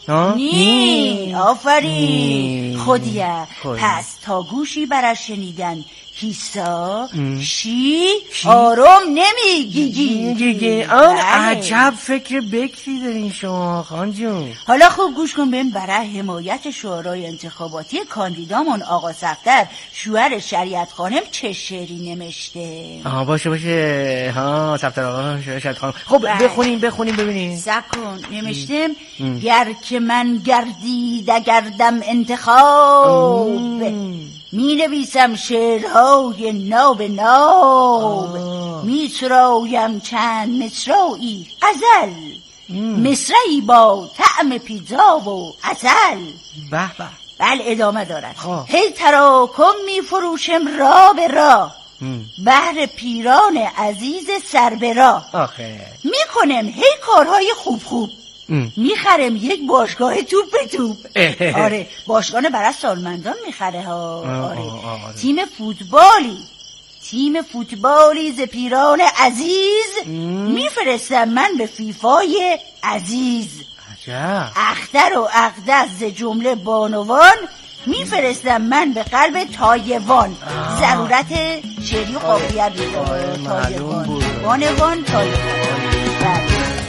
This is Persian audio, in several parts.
نی آفرین خودیه. پس تا گوشی برش شنیدن کیسا شی آروم نمیگیگی. عجب فکر بکری دارین شما خان جون. حالا خوب گوش کن ببین برای حمایت شورای انتخاباتی کاندیدامون آقا صفدر شوهر شریعت خانم چه شعری نوشته. باشه ها صفدر آقا شریعت خانم. خب بخونیم ببینیم. سکون نوشتم گر که من گردیده گردم انتخاب می نویسم شعرهای ناب می سرایم چند مصرعی غزل مصرعی با طعم پیتزا و عسل. به بله ادامه دارد. هی تراکم می فروشم را به راه بهر پیران عزیز سر به راه. می کنم هی کارهای خوب میخرم یک باشگاه توپ. آره باشگاه برای سالمندان میخره ها. آره تیم فوتبالی ز پیران عزیز میفرستم من به فیفای عزیز. اختر و اقدس ز جمله بانوان میفرستم من به قلب تایوان. ضرورت شعری و قافیه تایوان بانوان تایوان.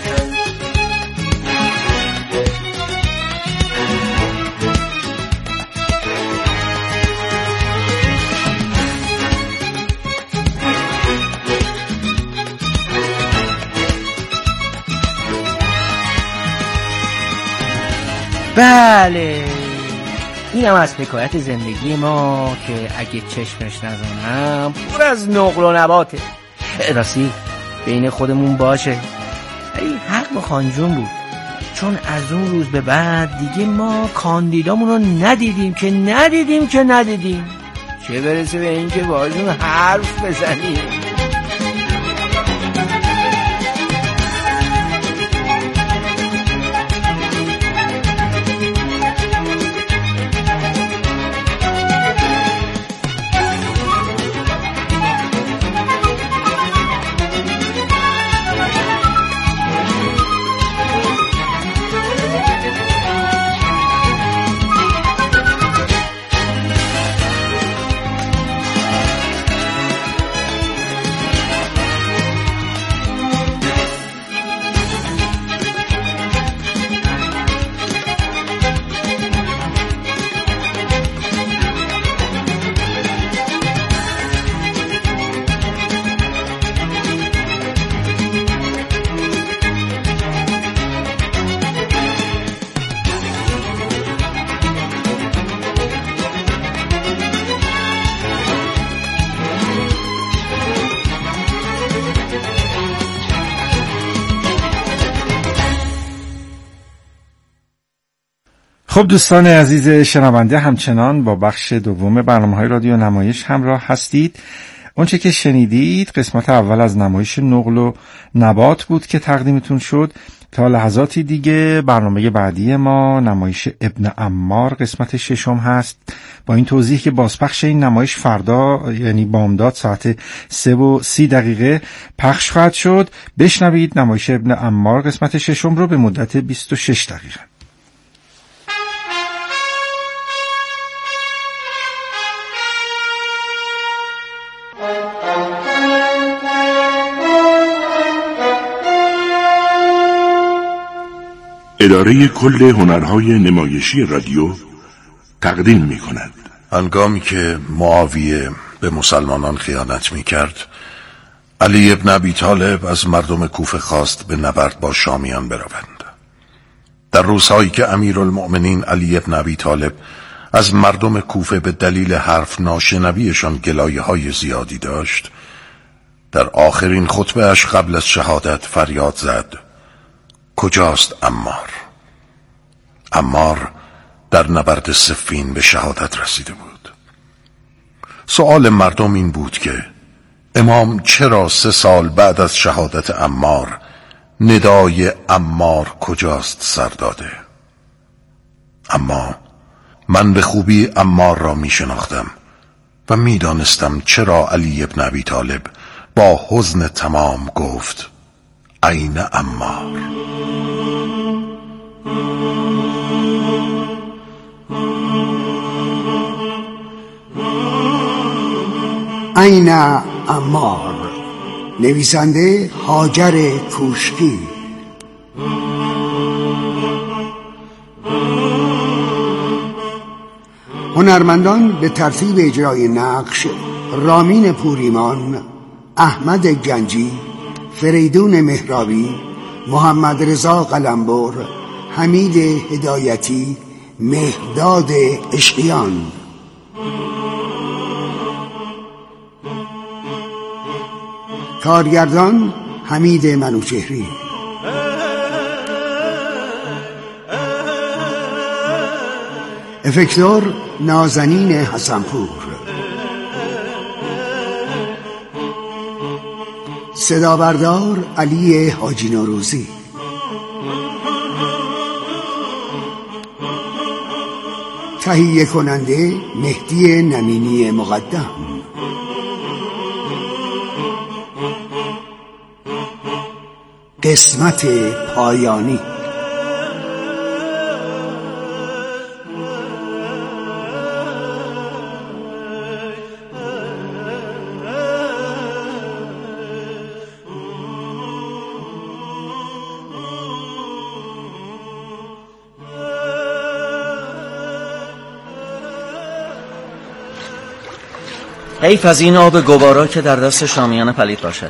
بله این هم از حکایت زندگی ما که اگه چشمش نزنم پر از نقل و نباته. راستی بین خودمون باشه این حق با خانجون بود، چون از اون روز به بعد دیگه ما کاندیدامون رو ندیدیم چه برسه به این که باشون حرف بزنیم. خب دوستان عزیز شنونده همچنان با بخش دوم برنامه‌های رادیو نمایش همراه هستید. اونچه که شنیدید قسمت اول از نمایش نقل و نبات بود که تقدیمتون شد. تا لحظاتی دیگه برنامه بعدی ما نمایش ابن عمار قسمت 6 هست، با این توضیح که بازپخش این نمایش فردا یعنی بامداد ساعت 3:30 پخش خواهد شد. بشنوید نمایش ابن عمار قسمت 6 رو به مدت 26 دقیقه. اداره کل هنرهای نمایشی رادیو تقدیم می کند. هنگامی که معاویه به مسلمانان خیانت می کرد، علی ابن ابی طالب از مردم کوفه خواست به نبرد با شامیان بروند. در روزهایی که امیرالمؤمنین علی ابن ابی طالب از مردم کوفه به دلیل حرف ناشنویشان گلایه‌های زیادی داشت، در آخرین خطبه اش قبل از شهادت فریاد زد: کجاست عمار؟ عمار در نبرد صفین به شهادت رسیده بود. سؤال مردم این بود که امام چرا 3 سال بعد از شهادت عمار ندای عمار کجاست سر داده؟ اما من به خوبی عمار را می شناختم و می دانستم چرا علی ابن ابی طالب با حزن تمام گفت: این عمار؟ عین عمار. نویسنده هاجر کوشکی. هنرمندان به ترتیب اجرای نقش: رامین پوریمان، احمد گنجی، فریدون مهرابی، محمد رضا قلمبر، حمید هدایتی، مهداد عشقیان. کارگردان حمید منوچهری. افکتور نازنین حسنپور. صدابردار علی حاجی نوروزی. تهیه کننده مهدی نمینی مقدم. قسمت پایانی. حیف از این آب گوارا که در دست شامیان پلید باشد.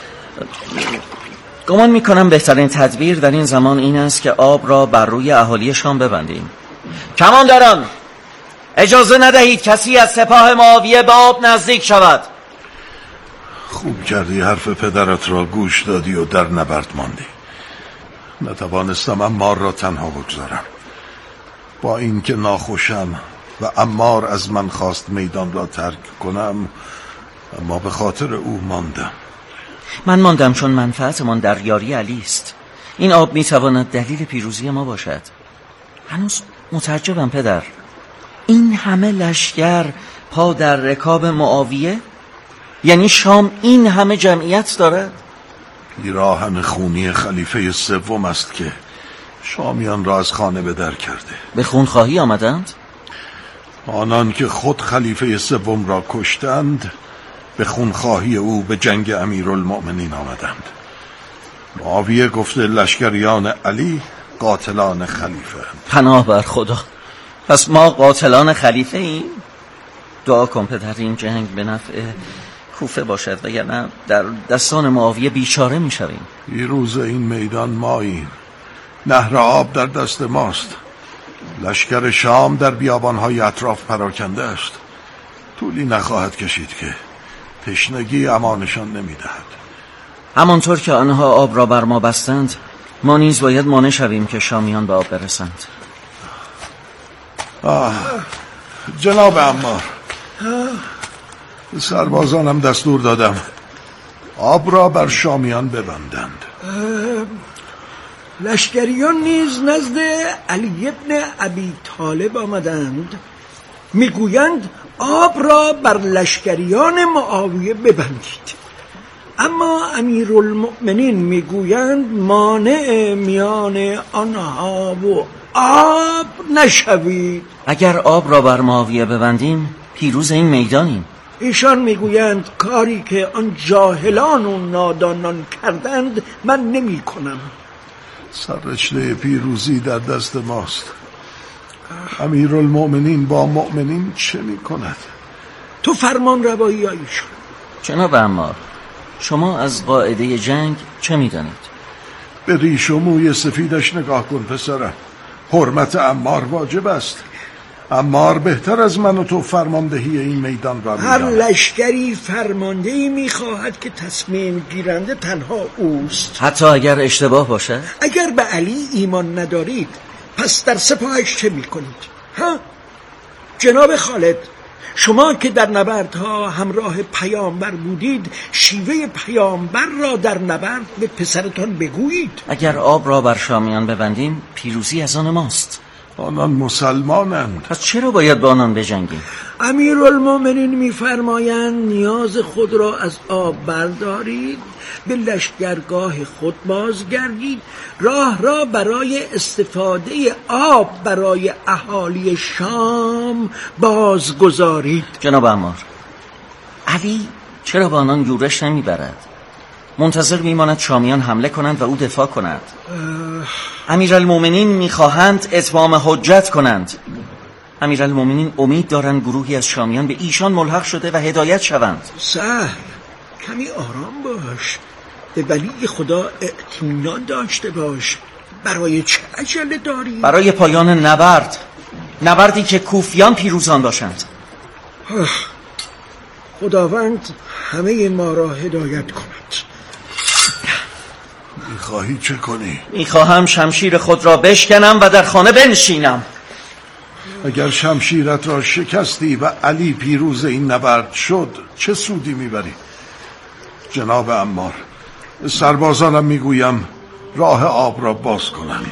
گمان میکنم بهترین تدبیر در این زمان این است که آب را بر روی اهالی شام ببندیم. کمانداران، اجازه ندهید کسی از سپاه معاویه به آب نزدیک شود. خوب کردی حرف پدرت را گوش دادی و در نبرد ماندی. نتوانستم عمار را تنها بگذارم. با اینکه ناخوشم و عمار از من خواست میدان را ترک کنم، اما به خاطر او ماندم. من ماندم چون منفعتمان در یاری علی است. این آب میتواند دلیل پیروزی ما باشد. هنوز متعجبم پدر، این همه لشکر پا در رکاب معاویه؟ یعنی شام این همه جمعیت دارد؟ پیراهن خونی خلیفه سوم است که شامیان را از خانه به در کرده. به خونخواهی آمدند؟ آنان که خود خلیفه سوم را کشتند به خونخواهی او به جنگ امیرالمؤمنین آمدند. معاویه گفته لشکریان علی قاتلان خلیفه. پناه بر خدا، پس ما قاتلان خلیفه ایم؟ دعا کن پدر این جنگ به نفع کوفه باشد، وگرنه در دستان معاویه بیچاره می شویم. پیروز این میدان ماییم. نهر آب در دست ماست. لشکر شام در بیابانهای اطراف پراکنده است. طولی نخواهد کشید که تشنگی امانشان نمیدهد. همانطور که آنها آب را بر ما بستند، ما نیز باید مانع شویم که شامیان به آب برسند. جناب عمار، سربازانم دستور دادم آب را بر شامیان ببندند. لشکریان نیز نزد علی ابن ابی طالب آمدند، میگویند آب را بر لشکریان معاویه ببندید، اما امیرالمؤمنین میگویند مانع میان آنها و آب نشوید. اگر آب را بر معاویه ببندیم پیروز این میدانیم. ایشان میگویند کاری که آن جاهلان و نادانان کردند من نمی کنم. سررشته پیروزی در دست ماست. امیرالمؤمنین با مؤمنین چه می کند؟ تو فرمان روایی ایشان. جناب عمار، شما از قاعده جنگ چه می دانید؟ به ریش و موی سفیدش نگاه کن پسرم. حرمت عمار واجب است. عمار بهتر از من و تو فرماندهی این میدان را هر لشکری فرماندهی میخواهد که تصمیم گیرنده تنها اوست، حتی اگر اشتباه باشه؟ اگر به علی ایمان ندارید پس در سپاهش چه میکنید؟ جناب خالد، شما که در نبردها همراه پیامبر بودید، شیوه پیامبر را در نبرد به پسرتان بگویید. اگر آب را بر شامیان ببندیم پیروزی از آن ماست. آنان مسلمانند، پس چرا باید با آنان بجنگیم؟ امیرالمؤمنین میفرمایند نیاز خود را از آب بردارید، به لشکرگاه خود بازگردید، راه را برای استفاده آب برای اهالی شام بازگذارید. جناب عمار، علی چرا با آنان یورش نمیبرد؟ منتظر میماند شامیان حمله کنند و او دفاع کند. امیرالمومنین میخواهند اتمام حجت کنند. امیرالمومنین امید دارند گروهی از شامیان به ایشان ملحق شده و هدایت شوند. سهل، کمی آرام باش، به ولی خدا اطمینان داشته باش. برای چه عجله داری؟ برای پایان نبردی که کوفیان پیروزان باشند. خداوند همه ما را هدایت کند. میخواهی چه کنی؟ میخواهم شمشیر خود را بشکنم و در خانه بنشینم. اگر شمشیرت را شکستی و علی پیروز این نبرد شد چه سودی میبری؟ جناب عمار، سربازانم میگویم راه آب را باز کنند.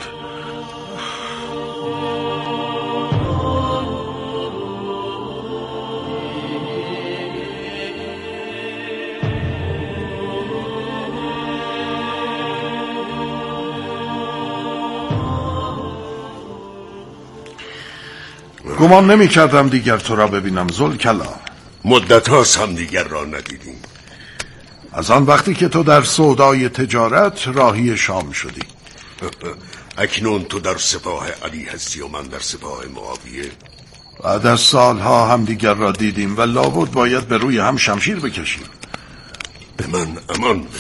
گمان نمی کردم دیگر تو را ببینم ذوالکلا. مدت هاست هم دیگر را ندیدیم. از آن وقتی که تو در سودای تجارت راهی شام شدی. اکنون تو در سپاه علی هستی و من در سپاه معاویه. بعد از سالها هم دیگر را دیدیم و لابد باید به روی هم شمشیر بکشیم. به من امان بده.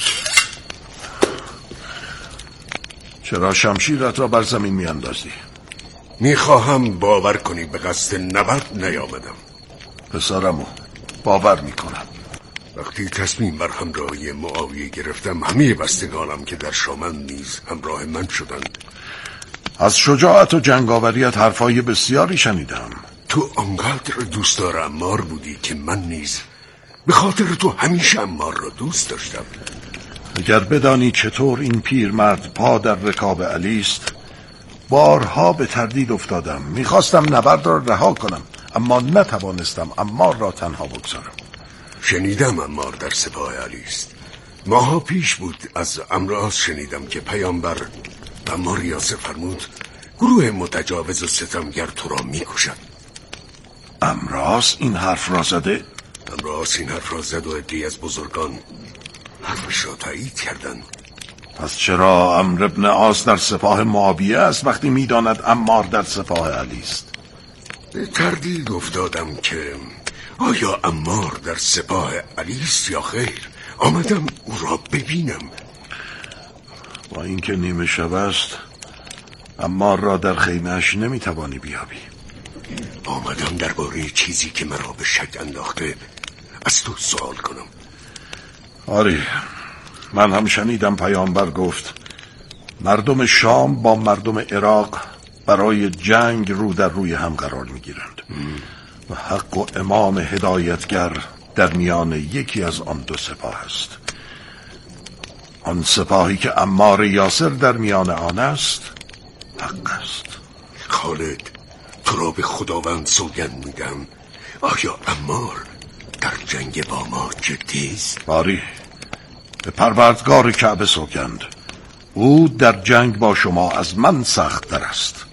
چرا شمشیرت را بر زمین می اندازی؟ میخواهم باور کنی به قصد نبرد نیامدم. پسرمو باور میکنم. وقتی تصمیم بر همراهی معاویه گرفتم همه بستگانم که در شامن نیز همراه من شدند. از شجاعت و جنگاوریت حرفای بسیاری شنیدم. تو آنقدر دوستدار عمار بودی که من نیز به خاطر تو همیشه عمار را دوست داشتم. اگر بدانی چطور این پیرمرد پا در رکاب علی است، بارها به تردید افتادم. میخواستم نبرد را رها کنم اما نتوانستم عمار را تنها بگذارم. شنیدم عمار در سپاه علی است. ماها پیش بود از امراض شنیدم که پیامبر عمار یاسر فرمود گروه متجاوز و ستمگر تو را میکشند. امراض این حرف را زده؟ امراض این حرف را زد و عده‌ای از بزرگان حرفش را تایید کردند. پس چرا عمرو بن عاص در سپاه معاویه است وقتی میداند عمار در سپاه علی است؟ به تردید افتادم که آیا عمار در سپاه علی است یا خیر. آمدم او را ببینم. با اینکه نیمه شب است عمار را در خیمه‌اش نمیتوانی بیابی. آمدم درباره چیزی که مرا به شک انداخته از تو سوال کنم. آری، من هم شنیدم پیامبر گفت مردم شام با مردم عراق برای جنگ رو در روی هم قرار میگیرند و حق و امام هدایتگر در میان یکی از آن دو سپاه است. آن سپاهی که عمار یاسر در میان آن است حق است. خالد، تو را به خداوند سوگند میدم آیا عمار در جنگ با ما جدی است؟ آری، به پروردگار کعبه سوگند او در جنگ با شما از من سخت تر است.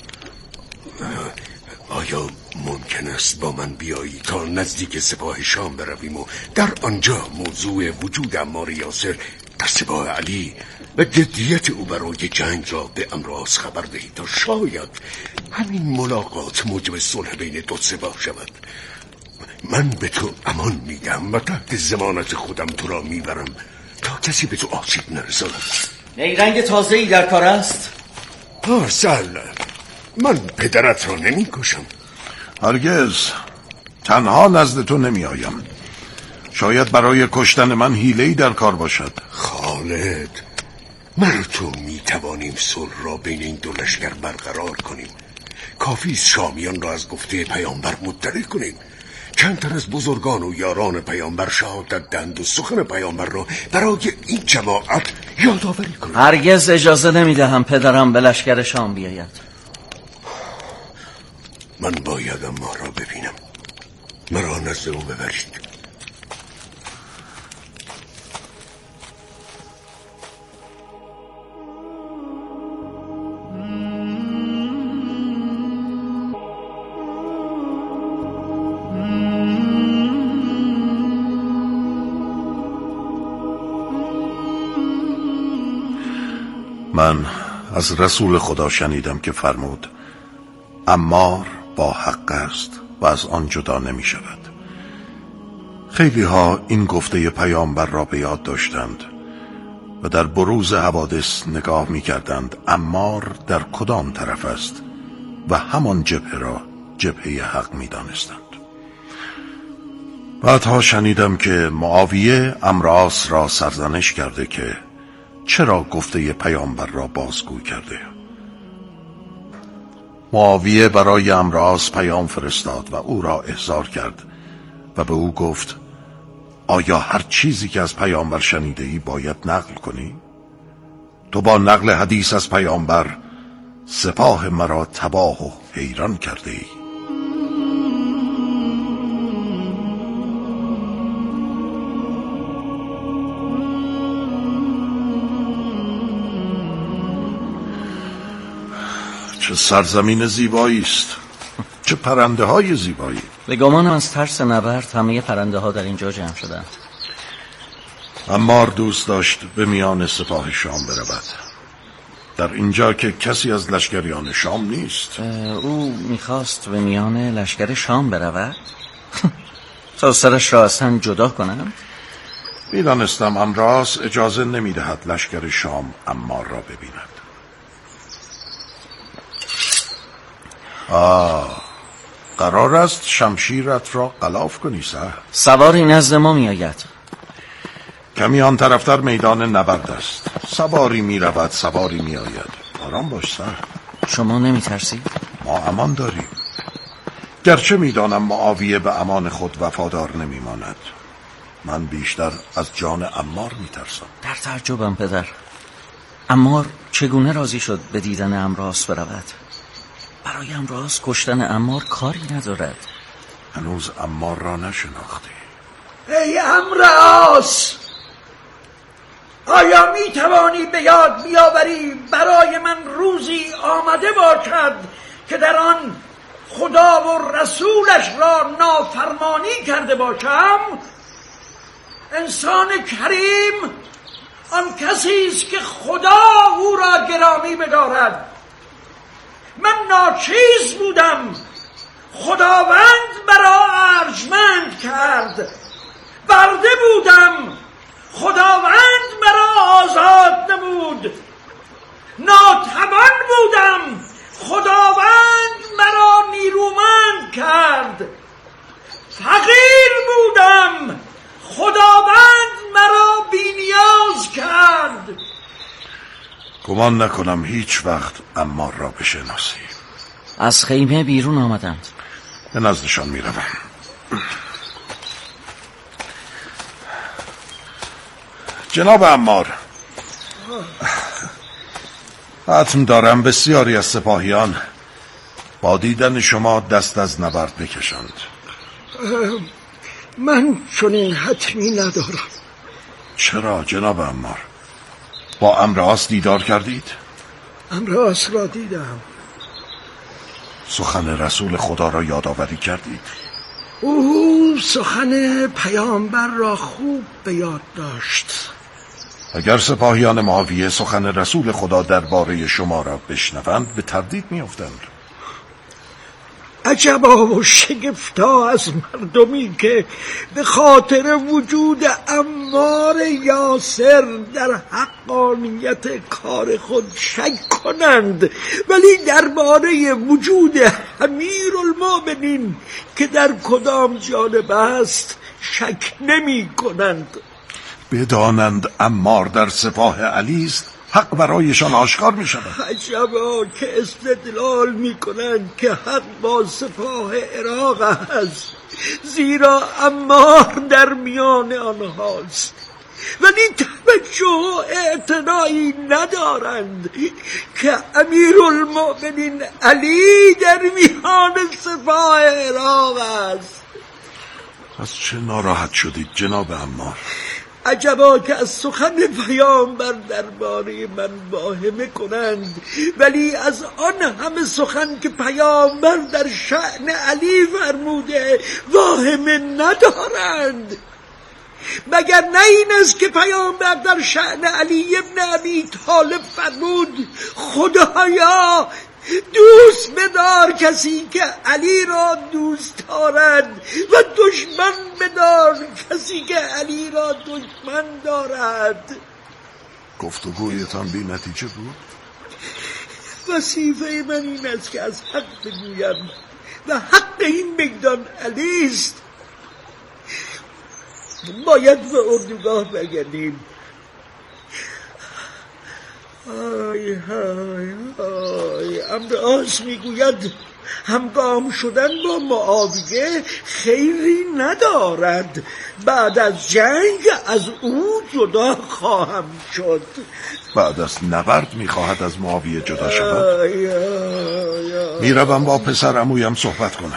آیا ممکن است با من بیایی تا نزدیک سپاه شام برویم و در آنجا موضوع وجود عمار یاسر در سپاه علی و جدیت او برای جنگ را به امراض خبر دهی تا شاید همین ملاقات موجب صلح بین دو سپاه شود. من به تو امان میدم و تحت ضمانت خودم تو را میبرم تا کسی به تو آسیب نرساند. نیرنگ تازه‌ای در کار است؟ پارسال، من پدرت را نمی کشم. هرگز تنها نزد تو نمی آیم. شاید برای کشتن من حیله‌ای در کار باشد. خالد، من تو می توانیم صلح را بین این دو لشکر برقرار کنیم. کافی است شامیان را از گفته پیامبر مطلع کنیم. چند تن از بزرگان و یاران پیامبر شهادت دهند و سخن پیامبر را برای این جماعت یادآوری کنیم. هرگز اجازه نمیدهم پدرم به لشکر شام بیاید. من باید عمار را ببینم. مرا نزد او ببرید. من از رسول خدا شنیدم که فرمود عمار با حق است و از آن جدا نمی شود. خیلی ها این گفته پیامبر را به یاد داشتند و در بروز حوادث نگاه می کردند عمار در کدام طرف است و همان جبهه را جبهه حق می دانستند. بعدها شنیدم که معاویه عمرو را سرزنش کرده که چرا گفته پیامبر را بازگو کرده. معاویه برای عمرو پیام فرستاد و او را احضار کرد و به او گفت آیا هر چیزی که از پیامبر شنیده ای باید نقل کنی؟ تو با نقل حدیث از پیامبر سپاه مرا تباه و حیران کرده ای. چه سرزمین زیبایی است، چه پرنده های زیبایی. به گمانم از ترس نبرد همه پرنده ها در اینجا جمع شدند. عمار دوست داشت به میان سپاه شام برود، در اینجا که کسی از لشکریان شام نیست. او میخواست به میان لشکر شام برود تا سرش را اصلا جدا کنم. میدانستم امراس اجازه نمیدهد لشکر شام عمار را ببیند. قرار است شمشیرت را غلاف کنی سر؟ سواری نزد ما می آید. کمی آن طرفتر میدان نبرد است. سواری می رود سواری می آید. آرام باش سر. شما نمی ترسی؟ ما امان داریم، گرچه میدانم معاویه به امان خود وفادار نمی ماند. من بیشتر از جان عمار می ترسم. در تعجبم پدر. عمار چگونه راضی شد به دیدن عمراس برود؟ برای عمراس کشتن عمار کاری ندارد. هنوز عمار را نشناختی. ای عمراس، آیا می توانی به یاد بیاوری برای من روزی آمده باشد که در آن خدا و رسولش را نافرمانی کرده باشم؟ انسان کریم آن کسی است که خدا او را گرامی بدارد. من ناچیز بودم، خداوند مرا ارجمند کرد. برده بودم، خداوند مرا آزاد نمود. ناتوان بودم، خداوند مرا نیرومند کرد. فقیر بودم، خداوند مرا بی‌نیاز کرد. گمان نکنم هیچ وقت عمار را بشناسی. از خیمه بیرون آمدند. به نزدشان می روم. جناب عمار، حتم دارم بسیاری از سپاهیان با دیدن شما دست از نبرد بکشند. من چنین حتمی ندارم. چرا جناب عمار؟ با عمراس دیدار کردید؟ عمراس را دیدم. سخن رسول خدا را یادآوری کردید؟ او سخن پیامبر را خوب به یاد داشت. اگر سپاهیان معاویه سخن رسول خدا درباره شما را بشنوند به تردید میافتند. عجبا و شگفتا از مردمی که به خاطر وجود عمار یاسر در حقانیت کار خود شک کنند، ولی درباره وجود امیرالمومنین که در کدام جانب است شک نمی کنند. بدانند عمار در سپاه علی است، حق برایشان آشکار می شود. عجبا که استدلال می کنند که حق با سپاه عراق است، زیرا عمار در میان آنهاست، ولی توجه و اعتنایی ندارند که امیرالمومنین علی در میان سپاه عراق است. از چه ناراحت شدید جناب عمار؟ عجبا که از سخن پیامبر درباره من واهمه کنند، ولی از آن همه سخن که پیامبر در شأن علی فرموده واهمه ندارند. مگر نه این است که پیامبر در شأن علی ابن ابی طالب فرمود خدایا دوست بدار کسی که علی را دوست دارد و دشمن بدار کسی که علی را دشمن دارد. گفتگویتان بی نتیجه بود؟ وظیفه من این است که از حق بگویم و حق این میدان علی است. باید به اردوگاه بگردیم. آی های های امراض میگوید همگام شدن با معاویه خیری ندارد. بعد از جنگ از او جدا خواهم شد. بعد از نبرد میخواهد از معاویه جدا شود؟ میروم با پسر عمویم صحبت کنم.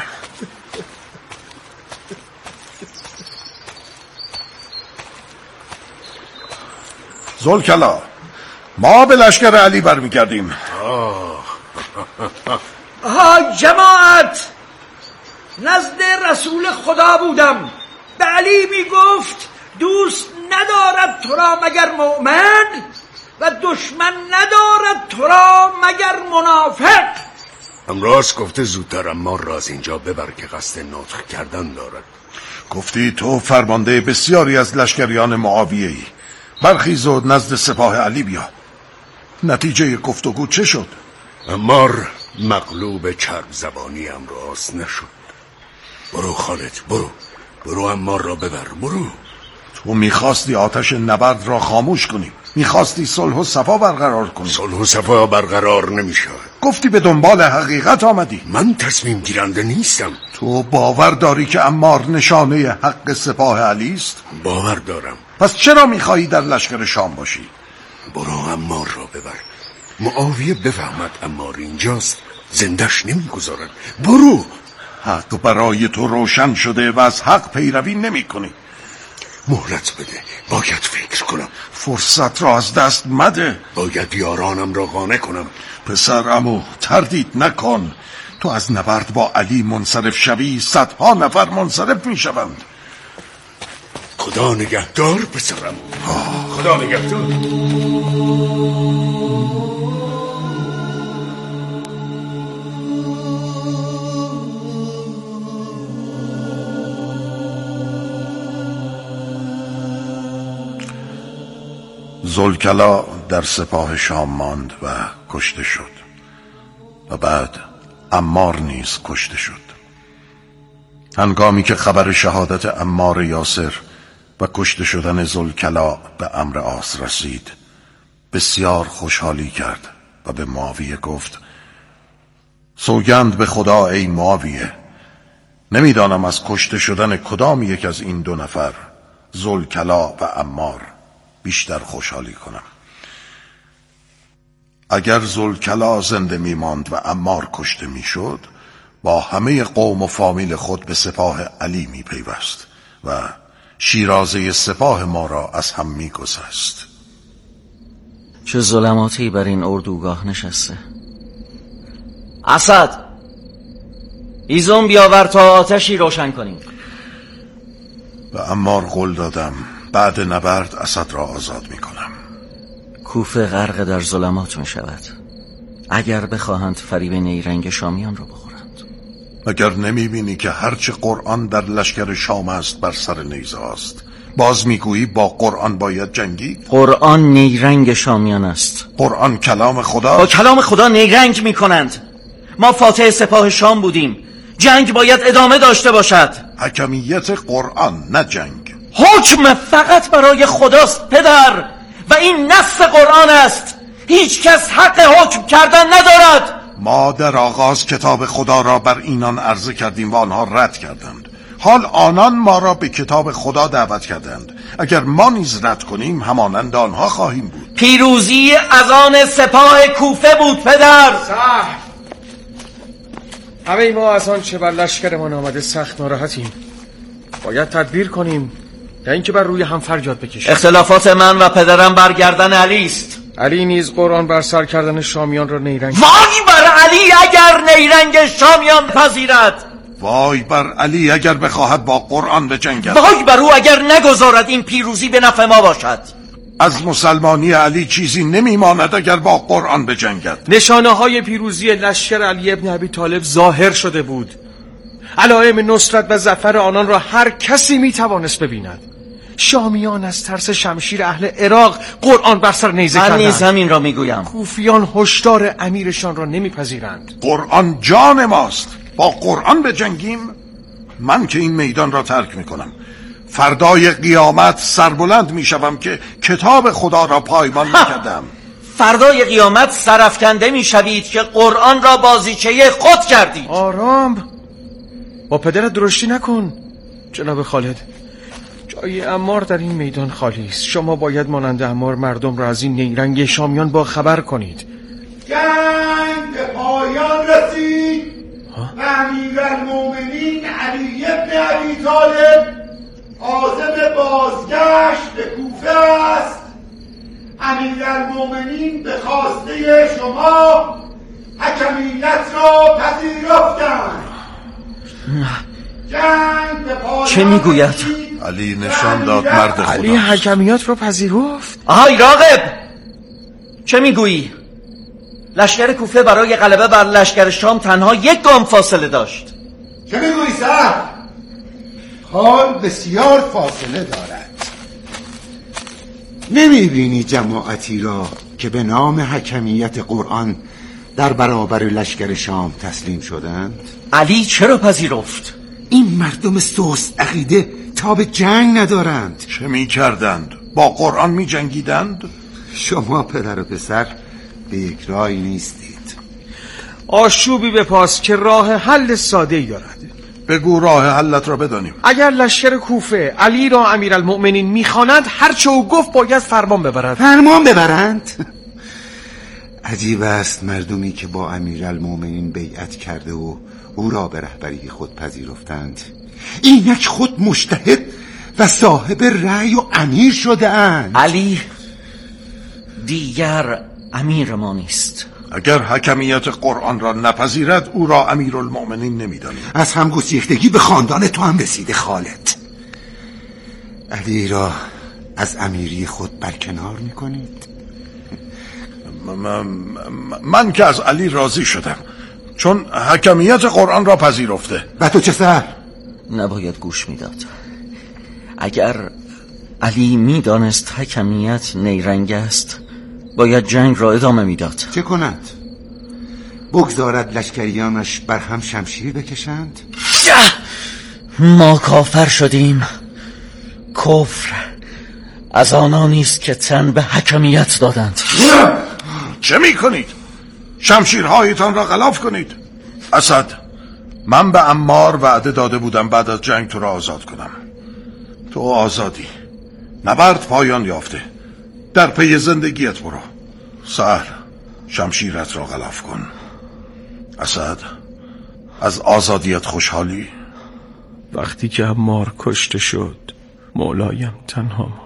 ذوالکلا، ما به لشکر علی برمیگردیم. جماعت، نزد رسول خدا بودم. به علی میگفت دوست ندارد تو را مگر مؤمن و دشمن ندارد تو را مگر منافق. امراض گفته زودتر عمار را از اینجا ببر که قصد نطق کردن دارد. گفتی تو فرمانده بسیاری از لشکریان معاویه‌ای. برخیز و نزد سپاه علی بیا. نتیجه گفتگو چه شد؟ عمار مغلوب چرب زبانی امراض نشد. برو خالد، برو عمار را ببر. برو. تو میخواستی آتش نبرد را خاموش کنی، میخواستی صلح و صفا برقرار کنی. صلح و صفا برقرار نمیشه. گفتی به دنبال حقیقت آمدی. من تصمیم گیرنده نیستم. تو باور داری که عمار نشانه حق سپاه علی است؟ باور دارم. پس چرا میخواهی در لشکر شام باشی؟ برو عمار را ببر. معاویه بفهمد عمار اینجاست زندش نمیگذارد. برو. حق برای تو روشن شده و از حق پیروی نمی کنی. مهلت بده، باید فکر کنم. فرصت را از دست مده. باید یارانم را قانع کنم. پسر عمو، تردید نکن. تو از نبرد با علی منصرف شوی، صدها نفر منصرف می شوند. خدا نگهدار پسر عمو. خدا نگهدار. ذوالکلا در سپاه شام ماند و کشته شد و بعد عمار نیز کشته شد. هنگامی که خبر شهادت عمار یاسر و کشته شدن ذوالکلا به عمرو عاص رسید، بسیار خوشحالی کرد و به معاویه گفت سوگند به خدا ای معاویه، نمیدانم از کشته شدن کدام یک از این دو نفر، ذوالکلا و عمار، بیشتر خوشحالی کنم. اگر ذوالکلا زنده میماند و عمار کشته میشد، با همه قوم و فامیل خود به سپاه علی میپیوست و شیرازه سپاه ما را از هم میگسست. چه ظلماتی بر این اردوگاه نشسته. اسد، ایزون بیاور تا آتشی روشن کنیم. به عمار قول دادم بعد نبرد اسد را آزاد میکنم. کوفه غرق در ظلمات می شود. اگر بخواهند فریب نیرنگ شامیان را بخورند. اگر نمیبینی که هرچه قرآن در لشکر شام است بر سر نیزه است، باز میگویی با قرآن باید جنگی؟ قرآن نیرنگ شامیان است. قرآن کلام خدا؟ با کلام خدا نیرنگ میکنند. ما فاتح سپاه شام بودیم. جنگ باید ادامه داشته باشد. حکمیت قرآن، نه جنگ. حکم فقط برای خداست پدر، و این نص قرآن است. هیچ کس حق حکم کردن ندارد. ما در آغاز کتاب خدا را بر اینان عرضه کردیم و آنها رد کردند. حال آنان ما را به کتاب خدا دعوت کردند. اگر ما نیز رد کنیم همانند آنها خواهیم بود. پیروزی از آن سپاه کوفه بود پدر. همه ما از آن چه بر لشکرمان آمده سخت ناراحتیم. باید تدبیر کنیم تا اینکه بر روی هم فریاد بکشیم. اختلافات من و پدرم بر گردن علی است. علی نیز قرآن بر سر کردن شامیان را نیرنگ. وای بر علی اگر نیرنگ شامیان پذیرد. وای بر علی اگر بخواهد با قرآن بجنگد. وای بر او اگر نگذارد این پیروزی به نفع ما باشد. از مسلمانی علی چیزی نمیماند اگر با قرآن بجنگد. نشانه های پیروزی لشکر علی ابن ابی طالب ظاهر شده بود. علائم نصرت و ظفر آنان را هر کسی میتوانست ببیند. شامیان از ترس شمشیر اهل عراق قرآن بر سر نیزه کردند. من نیز همین را میگویم. کوفیان هشدار امیرشان را نمیپذیرند. قرآن جان ماست، با قرآن بجنگیم. من که این میدان را ترک میکنم. فردای قیامت سربلند میشوم که کتاب خدا را پایمان میکردم. فردای قیامت سرافکنده میشوید که قرآن را بازیچه خود کردید. آرام، با پدرت درشتی نکن جناب خالد. جای عمار در این میدان خالی است. شما باید مانند عمار مردم را از این نیرنگ شامیان با خبر کنید. جنگ به پایان رسید و امیرالمومنین علی ابن ابی طالب عازم بازگشت به کوفه است. امیرالمومنین به خواسته شما حکمیت را پذیرفتند. جنگ به پایان چه میگوید؟ علی نشان داد مرد خدا. علی حکمیت را پذیرفت؟ آهای راغب، چه میگویی؟ لشکر کوفه برای غلبه بر لشکر شام تنها 1 گام فاصله داشت. چه میگویی سعد؟ حال بسیار فاصله دارد. نمیبینی جماعتی را که به نام حکمیت قرآن در برابر لشکر شام تسلیم شدند؟ علی چرا پذیرفت؟ این مردم سست عقیده تا به جنگ ندارند. چه می کردند؟ با قرآن می جنگیدند؟ شما پدر و پسر به یک رای نیستید. آشوبی بپاس که راه حل ساده‌ای دارد. بگو راه حلت را بدانیم. اگر لشکر کوفه علی را امیرالمؤمنین میخواند، هر چه او گفت باید فرمان ببرد. فرمان ببرند؟ عجیب است مردمی که با امیرالمؤمنین بیعت کرده و او را به رهبری خود پذیرفتند اینک خود مجتهد و صاحب رأی و امیر شده اند. علی دیگر امیر ما نیست. اگر حکمیت قرآن را نپذیرد او را امیرالمؤمنین نمیدانیم. از هم گسیختگی به خاندان تو هم رسیده خالد. علی را از امیری خود برکنار میکنید؟ من که از علی راضی شدم، چون حکمیت قرآن را پذیرفته. و تو چه سر؟ نباید گوش میداد. اگر علی میدانست حکمیت نیرنگ است، باید جنگ را ادامه میداد. چه کند؟ بگذارد لشکریانش بر هم شمشیر بکشند؟ ما کافر شدیم. کفر از آنانی است که تن به حکمیت دادند. چه میکنید؟ شمشیرهایتان را غلاف کنید. اسد، من به عمار وعده داده بودم بعد از جنگ تو را آزاد کنم. تو آزادی. نبرد پایان یافته. در پی زندگیت برو. سهر، شمشیرت را غلاف کن. اسد، از آزادیت خوشحالی؟ وقتی که عمار کشته شد، مولایم تنها ماند.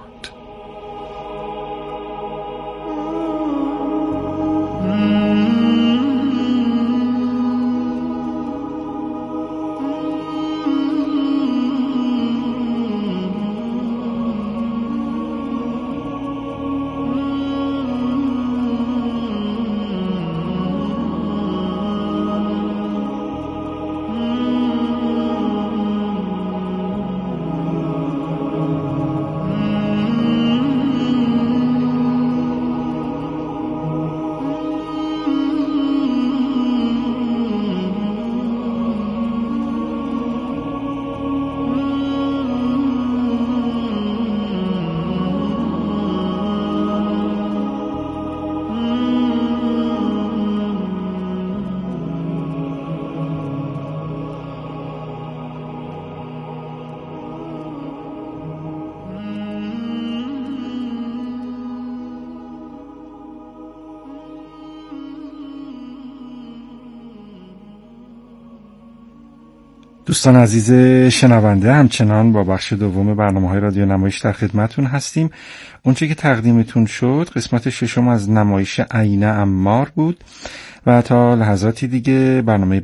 دوستان عزیز شنونده، همچنان با بخش دوم برنامه‌های رادیو نمایش در خدمتتون هستیم. اونچه که تقدیمتون شد قسمت 6 از نمایش عین عمار بود و تا لحظاتی دیگه برنامه